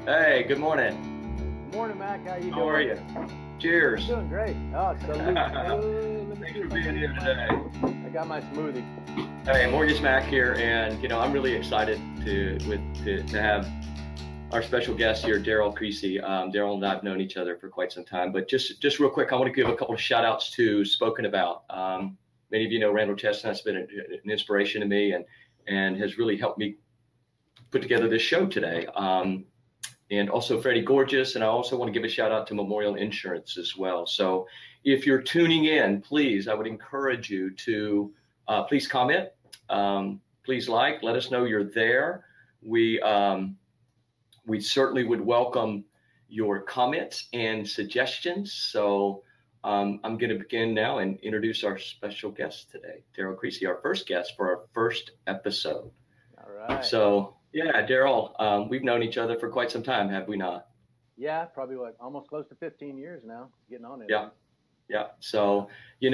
Hey, good morning. Good morning, Mac. How you How are doing? you? I'm Cheers. doing great. Oh, salute. Let me Thanks see for if I being can here get today. I got my smoothie. Hey, Mortgage Mac here, and I'm really excited to have our special guest here, Daryl Creasy. Daryl and I have known each other for quite some time, but just real quick, I want to give a couple of shout outs to Spoken About. Many of you know Randall Chestnut's been an inspiration to me and has really helped me put together this show today. And also Freddie Gorgeous, and I also want to give a shout out to Memorial Insurance as well. So if you're tuning in, please, I would encourage you to please comment, please let us know you're there. We certainly would welcome your comments and suggestions. So I'm going to begin now and introduce our special guest today, Daryl Creasy, our first guest for our first episode. All right. So, yeah, Daryl, we've known each other for quite some time, have we not? Yeah, probably almost close to 15 years now. Getting on it. Yeah, yeah. So,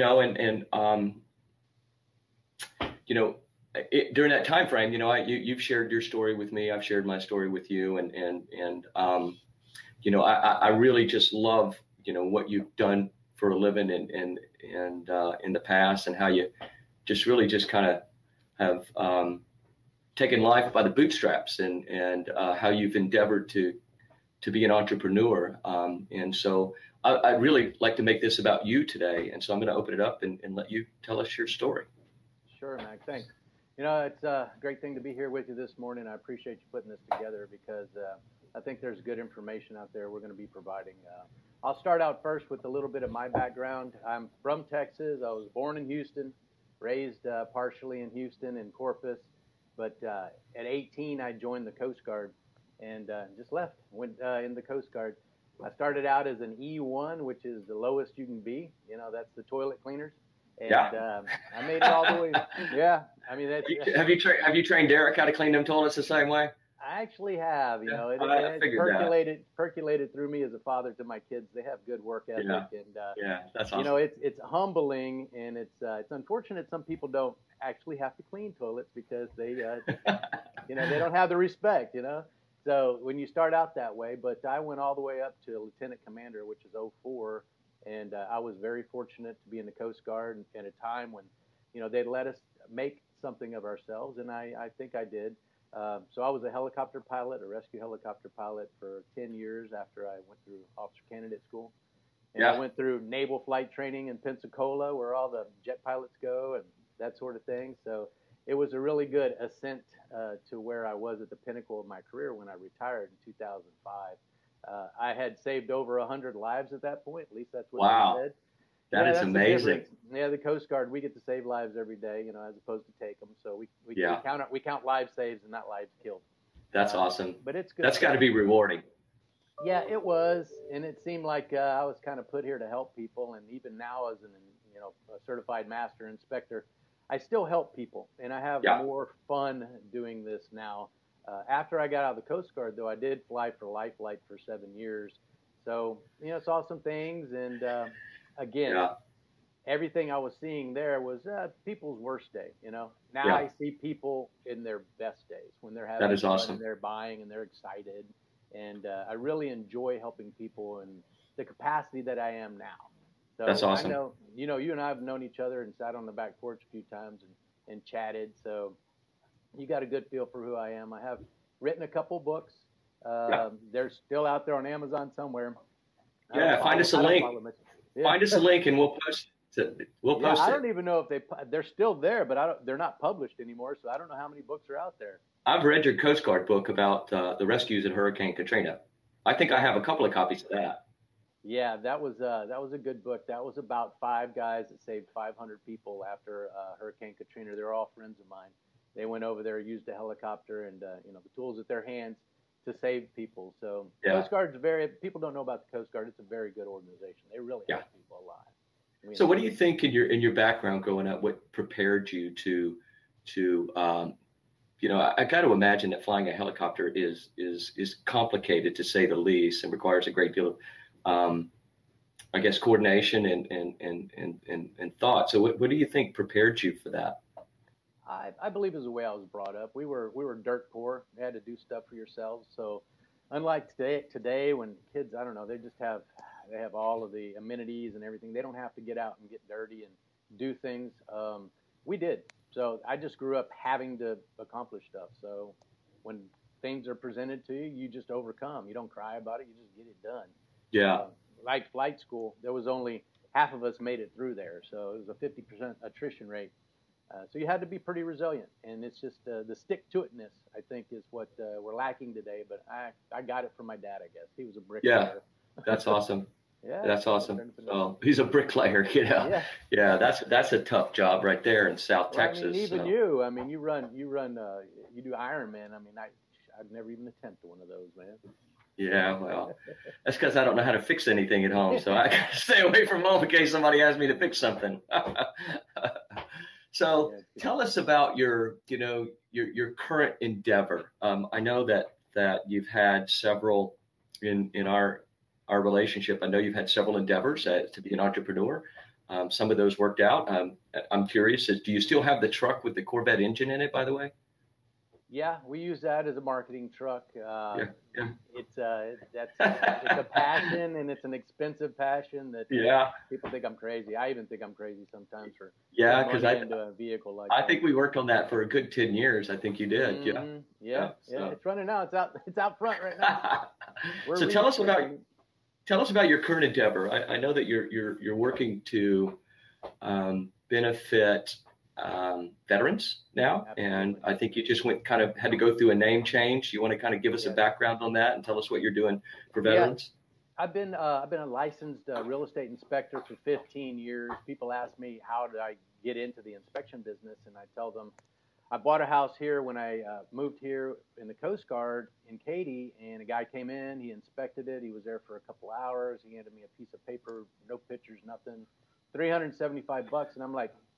during that time frame, you've shared your story with me. I've shared my story with you, I really just love, what you've done for a living and in the past, and how you just really just kind of have taken life by the bootstraps, and how you've endeavored to be an entrepreneur. And so I'd really like to make this about you today. And so I'm going to open it up and let you tell us your story. Sure, Mac. Thanks. It's a great thing to be here with you this morning. I appreciate you putting this together because I think there's good information out there we're going to be providing. I'll start out first with a little bit of my background. I'm from Texas. I was born in Houston, raised partially in Houston and Corpus. But at 18, I joined the Coast Guard and just left, went in the Coast Guard. I started out as an E1, which is the lowest you can be. That's the toilet cleaners. And I made it all the way. Yeah, I mean, have you trained Derek how to clean them toilets the same way? I actually have. It percolated through me as a father to my kids. They have good work ethic, and that's awesome. It's humbling, and it's unfortunate some people don't actually have to clean toilets because they they don't have the respect. So when you start out that way, but I went all the way up to lieutenant commander, which is 04. And I was very fortunate to be in the Coast Guard at a time when, they'd let us make something of ourselves, and I think I did. So I was a helicopter pilot, a rescue helicopter pilot for 10 years after I went through officer candidate school. And I went through naval flight training in Pensacola, where all the jet pilots go and that sort of thing. So it was a really good ascent to where I was at the pinnacle of my career when I retired in 2005. I had saved over 100 lives at that point. At least that's what they said. That is amazing. The Coast Guard, we get to save lives every day, as opposed to take them. So we count lives saved and not lives killed. That's awesome. But it's good. That's got to be rewarding. Yeah, it was, and it seemed like I was kind of put here to help people. And even now, as a certified master inspector, I still help people, and I have more fun doing this now. After I got out of the Coast Guard, though, I did fly for Lifelight for 7 years. So, saw some things. And again, everything I was seeing there was people's worst day. Now I see people in their best days when they're having fun and they're buying and they're excited. And I really enjoy helping people in the capacity that I am now. So that's awesome. I know, you and I have known each other and sat on the back porch a few times and chatted. So you got a good feel for who I am. I have written a couple books. They're still out there on Amazon somewhere. Find us a link. Find us a link and we'll post it. I don't even know if they're still there, but they're not published anymore. So I don't know how many books are out there. I've read your Coast Guard book about the rescues in Hurricane Katrina. I think I have a couple of copies of that. Yeah, that was a good book. That was about 5 guys that saved 500 people after Hurricane Katrina. They're all friends of mine. They went over there, used a helicopter and the tools at their hands to save people. So Coast Guard's people don't know about the Coast Guard. It's a very good organization. They really help people alive. So what do you think in your background growing up, what prepared you to I got to imagine that flying a helicopter is complicated to say the least and requires a great deal of coordination and thought. So what do you think prepared you for that? I believe is the way I was brought up. We were dirt poor. You had to do stuff for yourselves. So unlike today when kids, I don't know, they have all of the amenities and everything. They don't have to get out and get dirty and do things. We did. So I just grew up having to accomplish stuff. So when things are presented to you, you just overcome. You don't cry about it. You just get it done. Yeah. Uh, like flight school, there was only half of us made it through there. So it was a 50% attrition rate. So you had to be pretty resilient, and it's just the stick-to-itness, I think, is what we're lacking today. But I got it from my dad, I guess. He was a Yeah. bricklayer. That's awesome. Yeah, That's so awesome. turned to nothing. Oh, he's a bricklayer, you know. Yeah. Yeah, that's a tough job right there in South Well, I mean, Texas. even So. you. I mean, you do Ironman. I mean, I'd never even attempt one of those, man. Yeah, well, that's because I don't know how to fix anything at home, so I gotta stay away from home in case somebody asks me to fix something. So Yeah, tell us about your current endeavor. I know that you've had several in our relationship. I know you've had several endeavors to be an entrepreneur. Some of those worked out. I'm curious, do you still have the truck with the Corvette engine in it, by the way? yeah, we use that as a marketing truck. Yeah, yeah. It's a passion, and it's an expensive passion that Yeah, people think I'm crazy. I even think I'm crazy sometimes for yeah, putting because money into a vehicle like I that. think we worked on that for a good 10 years. I think you did. Yeah. Yeah, yeah. So, It's running now. It's out front right now. We're so restricting. tell us about your current endeavor. I know that you're working to benefit veterans now, and Absolutely. I think you just had to go through a name change. You want to kind of give us a Yes. background on that and tell us what you're doing for Yeah. veterans? I've been a licensed real estate inspector for 15 years. People ask me how did I get into the inspection business, and I tell them I bought a house here when I moved here in the Coast Guard in Katy, and a guy came in. He inspected it. He was there for a couple hours. He handed me a piece of paper, no pictures, nothing. $375, and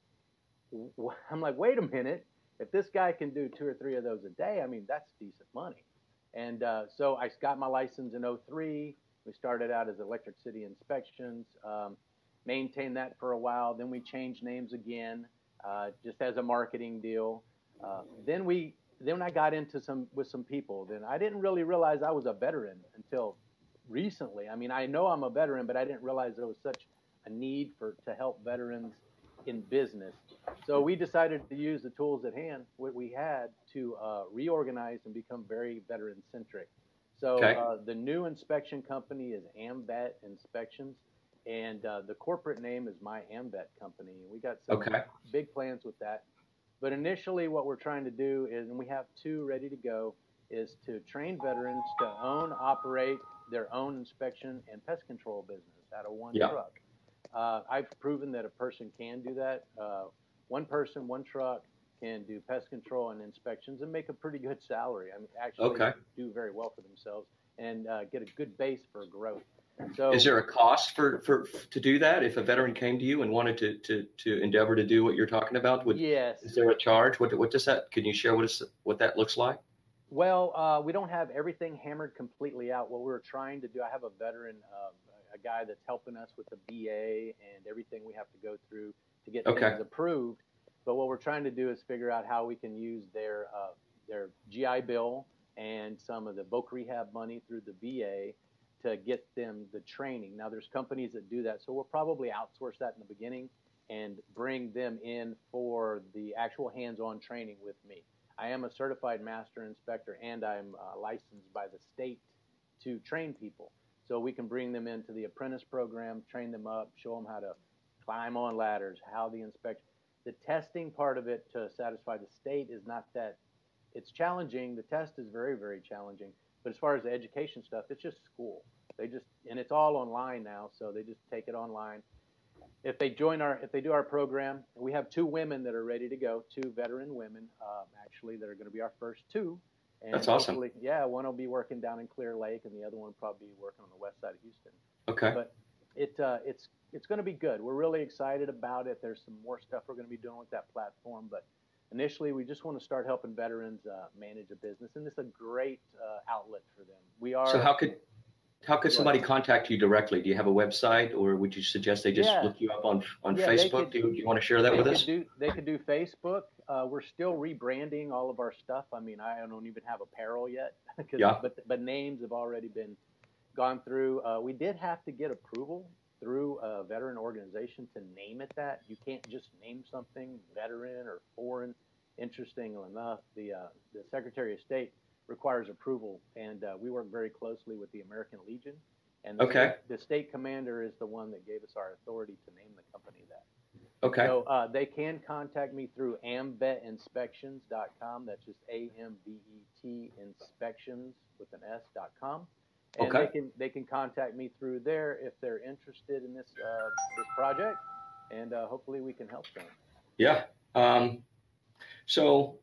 I'm like, wait a minute. If this guy can do two or three of those a day, I mean, that's decent money. And so I got my license in '03. We started out as Electric City Inspections, maintained that for a while. Then we changed names again, just as a marketing deal. Then I got into with some people. Then I didn't really realize I was a veteran until recently. I mean, I know I'm a veteran, but I didn't realize there was such a need to help veterans in business. So we decided to use the tools at hand, what we had, to reorganize and become very veteran centric. So Okay. the new inspection company is AMVET Inspections, and the corporate name is My AMVET Company. We got some Okay. big plans with that. But initially, what we're trying to do is, and we have two ready to go, is to train veterans to own, operate their own inspection and pest control business out of one Yeah. truck. I've proven that a person can do that. One person, one truck can do pest control and inspections and make a pretty good salary. I mean, actually Okay. do very well for themselves and get a good base for growth. So Is there a cost for to do that? If a veteran came to you and wanted to endeavor to do what you're talking about, yes, is there a charge? What does that? Can you share what that looks like? well, we don't have everything hammered completely out. What we're trying to do, I have a veteran, a guy that's helping us with the BA and everything we have to go through to get Okay. things approved. But what we're trying to do is figure out how we can use their GI Bill and some of the voc rehab money through the VA to get them the training. Now, there's companies that do that, so we'll probably outsource that in the beginning and bring them in for the actual hands-on training with me. I am a certified master inspector, and I'm licensed by the state to train people. So we can bring them into the apprentice program, train them up, show them how to climb on ladders, how the inspection, the testing part of it to satisfy the state is not that. It's challenging. The test is very, very challenging. But as far as the education stuff, it's just school. And it's all online now, so they just take it online. If they do our program, we have two women that are ready to go, two veteran women, actually, that are going to be our first two. And That's awesome. hopefully, yeah, one will be working down in Clear Lake, and the other one will probably be working on the west side of Houston. Okay. But it's going to be good. We're really excited about it. There's some more stuff we're going to be doing with that platform, but initially, we just want to start helping veterans manage a business, and it's a great outlet for them. We So are. how could somebody contact you directly? Do you have a website, or would you suggest they just look you up on Facebook? Do you want to share that with us? They could do Facebook. We're still rebranding all of our stuff. I mean, I don't even have apparel yet, but names have already been gone through. We did have to get approval through a veteran organization to name it that. You can't just name something veteran or foreign. Interestingly enough, the Secretary of State requires approval, and we work very closely with the American Legion. And the state commander is the one that gave us our authority to name the company that. Okay. So they can contact me through amvetinspections.com. That's just AMVET inspections with an S.com. And they can contact me through there if they're interested in this project, and hopefully we can help them. Yeah. So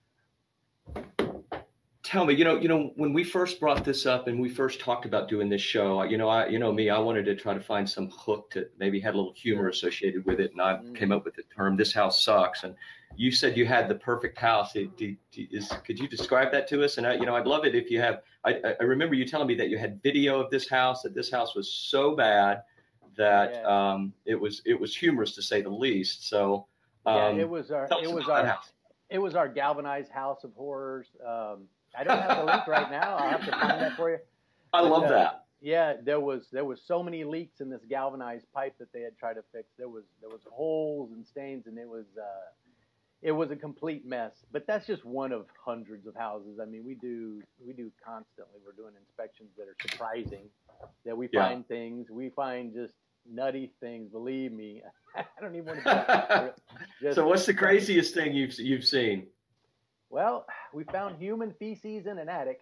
tell me, when we first brought this up and we first talked about doing this show, I wanted to try to find some hook that maybe had a little humor associated with it, and I came up with the term "this house sucks." And you said you had the perfect house. Could you describe that to us? And I'd love it if you have. I remember you telling me that you had video of this house. That this house was so bad that it was humorous to say the least. So it was our galvanized house of horrors. I don't have the link right now. I'll have to find that for you. I love that. Yeah, there was so many leaks in this galvanized pipe that they had tried to fix. There was holes and stains, and it was a complete mess. But that's just one of hundreds of houses. I mean, we do constantly. We're doing inspections that are surprising. That we find things. We find just nutty things. Believe me, I don't even want to. So, what's the craziest thing you've seen? Well, we found human feces in an attic.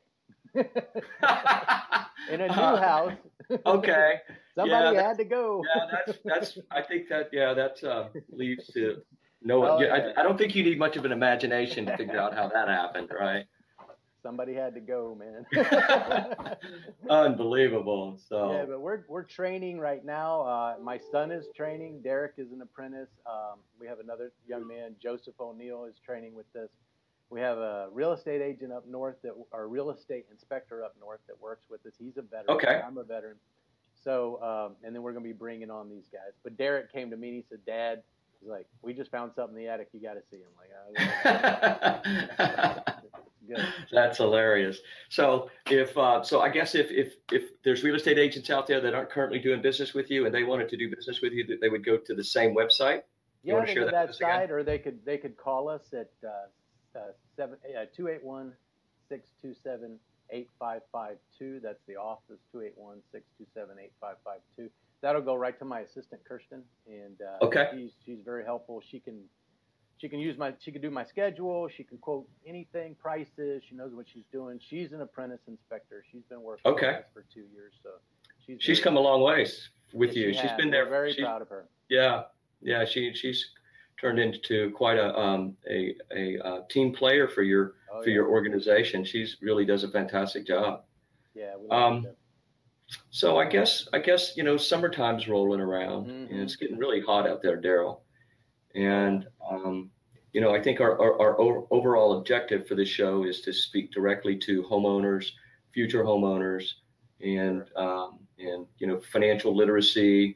In a new house. Okay. Somebody had to go. Yeah, that's. I think that leads to no. I don't think you need much of an imagination to figure out how that happened, right? Somebody had to go, man. Unbelievable. So yeah, but we're training right now. My son is training. Derek is an apprentice. We have another young man, Joseph O'Neill, is training with us. We have a real estate agent up north or real estate inspector up north that works with us. He's a veteran. Okay. I'm a veteran. So, and then we're going to be bringing on these guys. But Derek came to me and he said, Dad, he's like, we just found something in the attic. You got to see him. Like, good. That's hilarious. So I guess if there's real estate agents out there that aren't currently doing business with you and they wanted to do business with you, that they would go to the same website. You want to share that site, or they could call us at 281-627-8552. That's the office, 281-627-8552. That'll go right to my assistant, Kirsten, and she's very helpful. She can do my schedule. She can quote anything, prices. She knows what she's doing. She's an apprentice inspector. She's been working with us for 2 years, so she's come a long ways with you. She's been there. We're very proud of her. Yeah. She's turned into quite a team player for your organization. She's really does a fantastic job. Yeah. We like that. So I guess summertime's rolling around, and it's getting really hot out there, Daryl. And I think our overall objective for this show is to speak directly to homeowners, future homeowners, and financial literacy.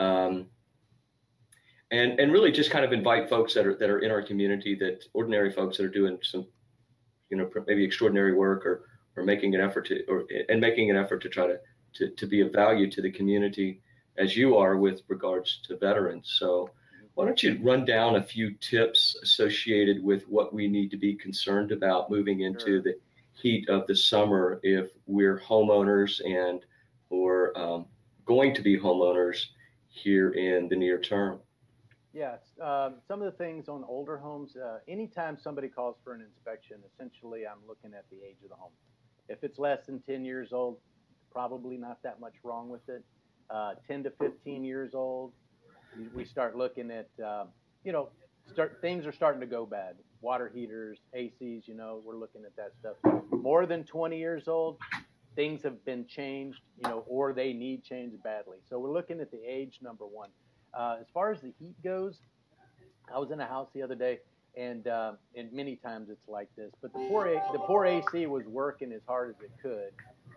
And really just kind of invite folks that are in our community, that ordinary folks that are doing some, maybe extraordinary work or making an effort to try to be of value to the community as you are with regards to veterans. So why don't you run down a few tips associated with what we need to be concerned about moving into the heat of the summer if we're homeowners or going to be homeowners here in the near term? Yes. Some of the things on older homes, anytime somebody calls for an inspection, essentially I'm looking at the age of the home. If it's less than 10 years old, probably not that much wrong with it. 10 to 15 years old, we start looking at, things are starting to go bad. Water heaters, ACs, we're looking at that stuff. More than 20 years old, things have been changed, or they need change badly. So we're looking at the age, number one. As far as the heat goes, I was in a house the other day, and many times it's like this, but the poor AC was working as hard as it could,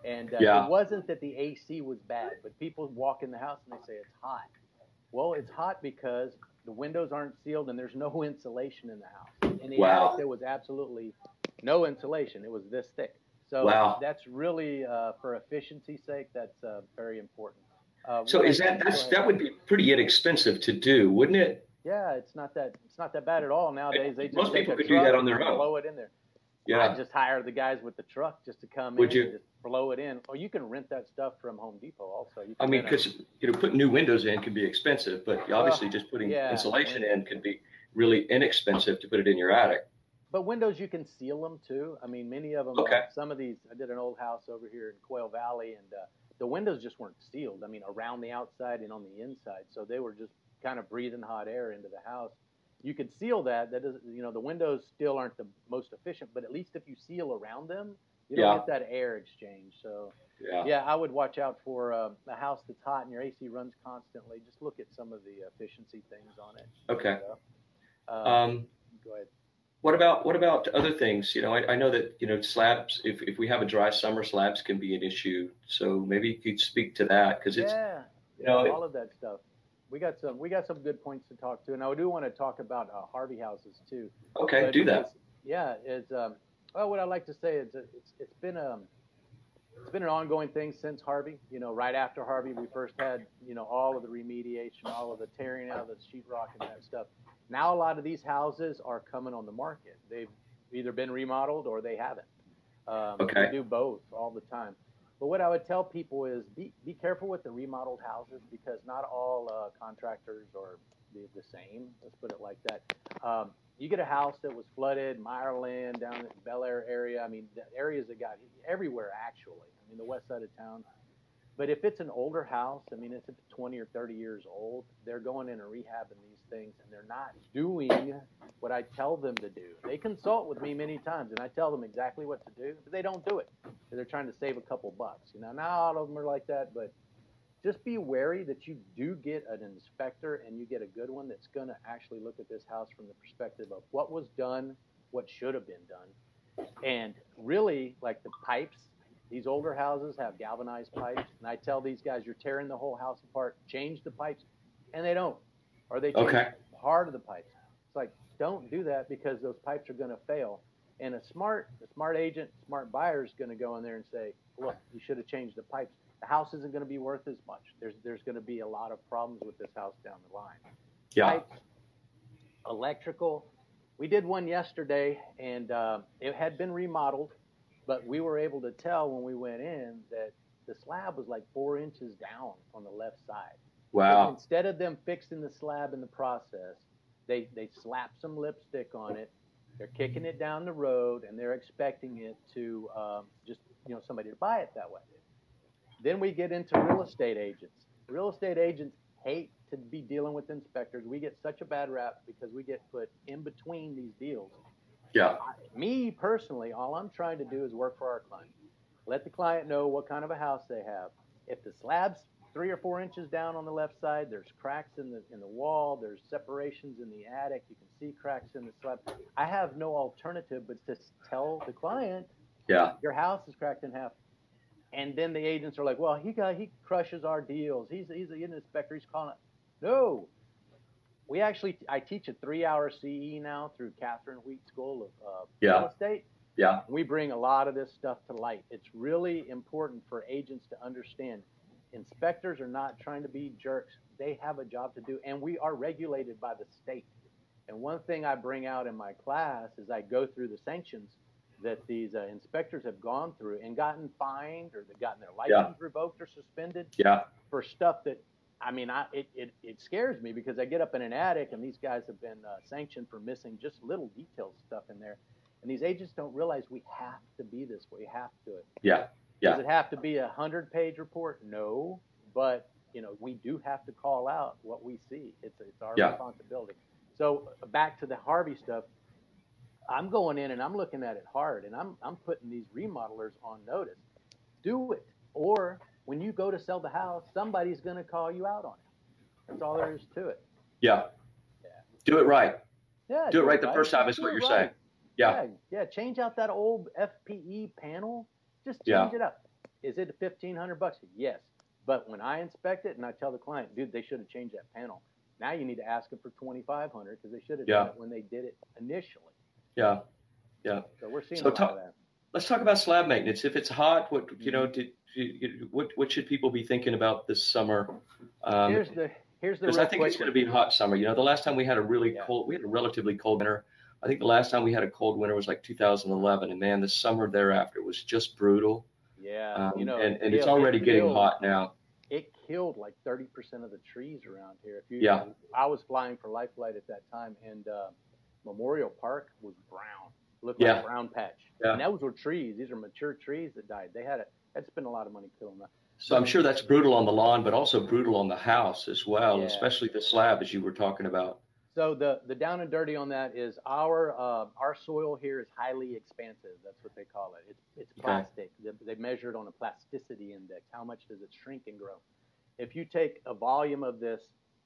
And Yeah. it wasn't that the AC was bad, but people walk in the house and they say it's hot. Well, it's hot because the windows aren't sealed and there's no insulation in the house. In the Wow. attic, there was absolutely no insulation. It was this thick. So Wow. that's really, for efficiency's sake, that's very important. So that would be pretty inexpensive to do, wouldn't it? Yeah, it's not that bad at all nowadays. They just Most take people a could do truck that on their and own. blow it in there. Yeah. I just hire the guys with the truck just to come Would in you? and just blow it in. Or you can rent that stuff from Home Depot also. You can I mean, rent because putting new windows in can be expensive, but obviously just putting insulation in could be really inexpensive to put it in your attic. But windows, you can seal them too. I mean, many of them. Okay. Some of these, I did an old house over here in Quail Valley, and the windows just weren't sealed. I mean, around the outside and on the inside, so they were just kind of breathing hot air into the house. You could seal that. That doesn't, the windows still aren't the most efficient, but at least if you seal around them, you don't get that air exchange. So, yeah, I would watch out for a house that's hot and your AC runs constantly. Just look at some of the efficiency things on it. Okay. Go ahead. What about other things? I know that slabs. If we have a dry summer, slabs can be an issue. So maybe you could speak to that because it's all of that stuff. We got some good points to talk to, and I do want to talk about Harvey houses too. Okay, but do that. It's what I like to say is it's been an ongoing thing since Harvey. Right after Harvey, we first had all of the remediation, all of the tearing out of the sheetrock and that stuff. Now a lot of these houses are coming on the market. They've either been remodeled or they haven't. Okay. We do both all the time. But what I would tell people is be careful with the remodeled houses because not all contractors are the same. Let's put it like that. You get a house that was flooded, Meyerland, down in the Bel Air area. I mean, the areas that got everywhere actually. I mean, the west side of town. But if it's an older house, I mean, if it's 20 or 30 years old, they're going in and rehabbing these things, and they're not doing what I tell them to do. They consult with me many times, and I tell them exactly what to do, but they don't do it. They're trying to save a couple bucks. Not all of them are like that, but just be wary that you do get an inspector, and you get a good one that's going to actually look at this house from the perspective of what was done, what should have been done, and really, like the pipes. These older houses have galvanized pipes, and I tell these guys, you're tearing the whole house apart, change the pipes, and they don't. Or they change part of the pipes. It's like, don't do that because those pipes are going to fail. And a smart agent, smart buyer is going to go in there and say, look, you should have changed the pipes. The house isn't going to be worth as much. There's going to be a lot of problems with this house down the line. Yeah. Pipes, electrical. We did one yesterday, and it had been remodeled. But we were able to tell when we went in that the slab was like 4 inches down on the left side. Wow. So instead of them fixing the slab in the process, they slap some lipstick on it. They're kicking it down the road, and they're expecting it to just somebody to buy it that way. Then we get into real estate agents. Real estate agents hate to be dealing with inspectors. We get such a bad rap because we get put in between these deals. Yeah. Me personally, all I'm trying to do is work for our client. Let the client know what kind of a house they have. If the slab's 3 or 4 inches down on the left side, there's cracks in the wall, there's separations in the attic, you can see cracks in the slab. I have no alternative but to tell the client, your house is cracked in half. And then the agents are like, well, he crushes our deals. He's an inspector. He's calling it. No. I teach a 3-hour CE now through Catherine Wheat School of Real Estate. Yeah. We bring a lot of this stuff to light. It's really important for agents to understand inspectors are not trying to be jerks. They have a job to do, and we are regulated by the state. And one thing I bring out in my class is I go through the sanctions that these inspectors have gone through and gotten fined or they've gotten their license revoked or suspended for stuff that, I mean, it scares me because I get up in an attic and these guys have been sanctioned for missing just little detailed stuff in there. And these agents don't realize we have to be this way. We have to. Does it have to be a 100-page report? No, but we do have to call out what we see. It's our responsibility. So back to the Harvey stuff. I'm going in and I'm looking at it hard, and I'm putting these remodelers on notice. Do it, or when you go to sell the house, somebody's going to call you out on it. That's all there is to it. Yeah. Do it right. Yeah. Do it right the first time is what you're saying. Yeah. Change out that old FPE panel. Just change it up. Is it $1,500? Yes. But when I inspect it and I tell the client, dude, they should have changed that panel. Now you need to ask them for $2,500 because they should have done it when they did it initially. Yeah. Yeah. So we're seeing a lot of that. Let's talk about slab maintenance. If it's hot, what what should people be thinking about this summer? Here's the because I think it's going to be a hot summer. The last time we had a really cold, we had a relatively cold winter. I think the last time we had a cold winter was like 2011, and man, the summer thereafter was just brutal. Yeah, and it's already getting hot now. It killed like 30% of the trees around here. I was flying for Life Flight at that time, and Memorial Park was brown. Looked like a brown patch. Yeah. And those were trees. These are mature trees that died. They had to spend a lot of money killing them. So I'm sure that's brutal on the lawn, but also brutal on the house as well, especially the slab, as you were talking about. So the down and dirty on that is our soil here is highly expansive. That's what they call it. It's plastic. They measure it on a plasticity index. How much does it shrink and grow? If you take a volume of this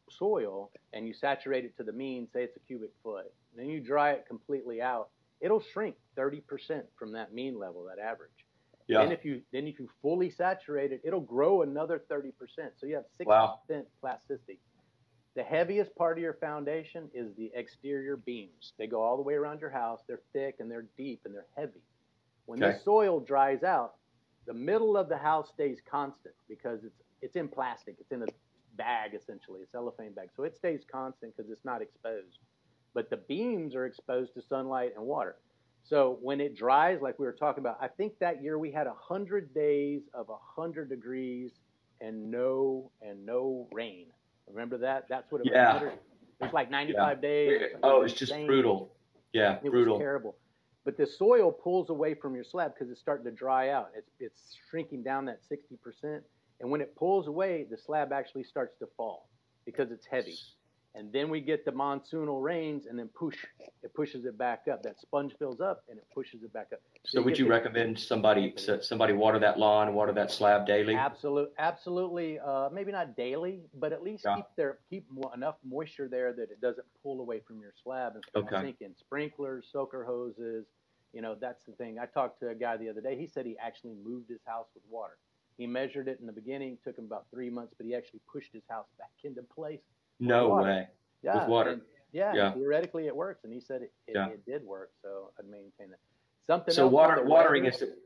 soil and you saturate it to the mean, say it's a cubic foot, and then you dry it completely out, it'll shrink 30% from that mean level, that average. Yeah. Then if you fully saturate it, it'll grow another 30%. So you have 60% plasticity. The heaviest part of your foundation is the exterior beams. They go all the way around your house. They're thick and they're deep and they're heavy. When the soil dries out, the middle of the house stays constant because it's in plastic. It's in a bag, essentially, a cellophane bag. So it stays constant because it's not exposed. But the beams are exposed to sunlight and water. So when it dries, like we were talking about, I think that year we had 100 days of 100 degrees and no rain. Remember that? That's what it was. Yeah. It was like 95 days. Oh, it's just brutal. Yeah, it was terrible. But the soil pulls away from your slab because it's starting to dry out. It's shrinking down that 60%. And when it pulls away, the slab actually starts to fall because it's heavy. And then we get the monsoonal rains, and then it pushes it back up. That sponge fills up, and it pushes it back up. So would you recommend somebody water that lawn, water that slab daily? Absolutely. Maybe not daily, but at least keep enough moisture there that it doesn't pull away from your slab and start sinking. Sprinklers, soaker hoses, that's the thing. I talked to a guy the other day. He said he actually moved his house with water. He measured it in the beginning. Took him about 3 months, but he actually pushed his house back into place. No way. Yeah. With water. And, theoretically it works, and he said it did work. So I'd maintain that. So watering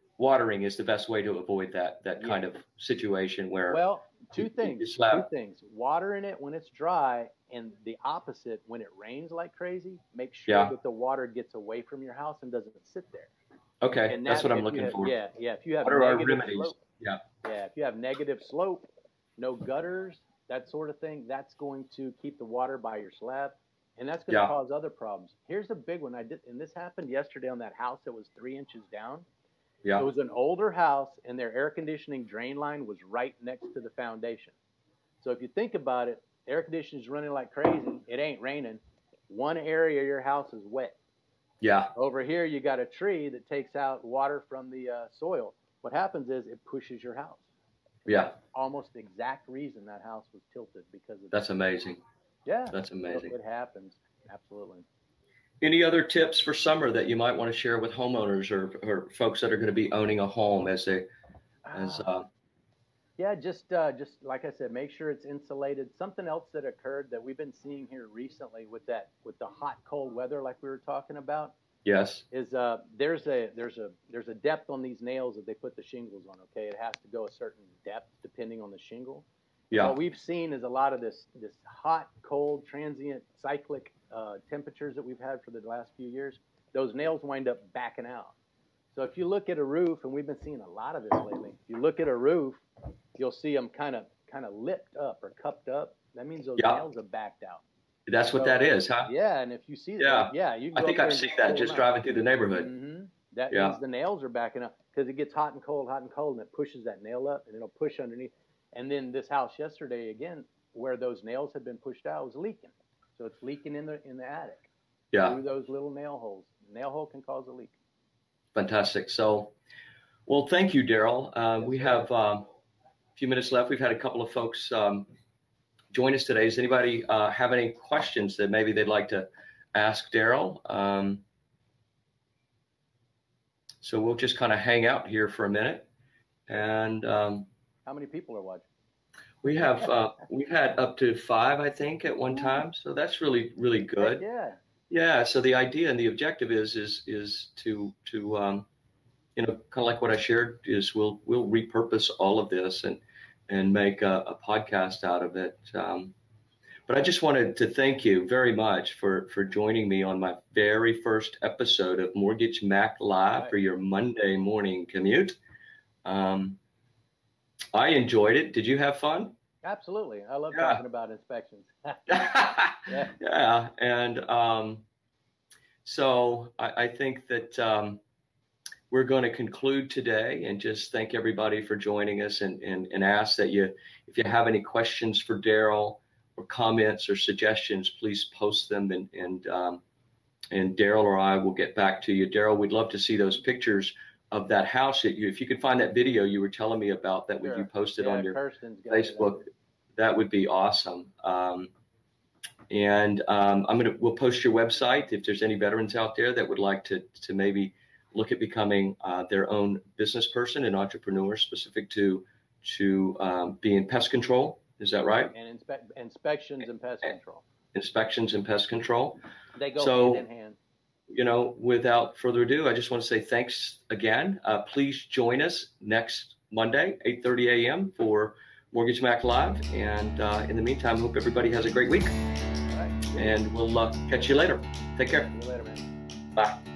is the best way to avoid that kind of situation where. Well, two things. Watering it when it's dry, and the opposite when it rains like crazy. Make sure that the water gets away from your house and doesn't sit there. Okay, that's what I'm looking for. Yeah. If you have what are our remedies? Slope, if you have negative slope, no gutters, that sort of thing, that's going to keep the water by your slab, and that's going to cause other problems. Here's a big one and this happened yesterday on that house that was 3 inches down. Yeah. It was an older house, and their air conditioning drain line was right next to the foundation. So if you think about it, air conditioning is running like crazy. It ain't raining. One area of your house is wet. Yeah. Over here, you got a tree that takes out water from the soil. What happens is it pushes your house. Yeah. Almost the exact reason that house was tilted because of That's amazing. Yeah. That's amazing. It happens. Absolutely. Any other tips for summer that you might want to share with homeowners or folks that are going to be owning a home Yeah, just like I said, make sure it's insulated. Something else that occurred that we've been seeing here recently with the hot, cold weather like we were talking about. Yes. Is there's a depth on these nails that they put the shingles on. Okay, it has to go a certain depth depending on the shingle. Yeah. What we've seen is a lot of this hot, cold, transient, cyclic temperatures that we've had for the last few years. Those nails wind up backing out. So if you look at a roof, and we've been seeing a lot of this lately. If you look at a roof, you'll see them kind of lipped up or cupped up. That means those nails are backed out. That's what that is, huh? Yeah, and if you see that, you can go I think I've seen that just driving through the neighborhood. Mm-hmm. That means the nails are backing up because it gets hot and cold, and it pushes that nail up, and it'll push underneath. And then this house yesterday, again, where those nails had been pushed out, was leaking. So it's leaking in the attic through those little nail holes. Nail hole can cause a leak. Fantastic. So, well, thank you, Daryl. We have a few minutes left. We've had a couple of folks join us today. Does anybody have any questions that maybe they'd like to ask Daryl? So we'll just kind of hang out here for a minute And how many people are watching? we've had up to 5, I think, at one time. So that's really, really good. Yeah. Yeah. So the idea and the objective is to kind of like what I shared is we'll repurpose all of this and make a podcast out of it. But I just wanted to thank you very much for joining me on my very first episode of Mortgage Mac Live for your Monday morning commute. I enjoyed it. Did you have fun? Absolutely. I love talking about inspections. Yeah. And so I think that we're going to conclude today and just thank everybody for joining us and ask that if you have any questions for Daryl or comments or suggestions, please post them and Daryl or I will get back to you. Daryl, we'd love to see those pictures of that house if you could find that video you were telling me about that you posted on your Facebook, that would be awesome. And we'll post your website if there's any veterans out there that would like to maybe look at becoming their own business person and entrepreneur specific to being pest control. Is that right? And inspections and pest control. Inspections and pest control. They go hand in hand. Without further ado, I just want to say thanks again. Please join us next Monday, 8:30 a.m. for Mortgage Mac Live. And in the meantime, hope everybody has a great week. All right. And we'll catch you later. Take care. See you later, man. Bye.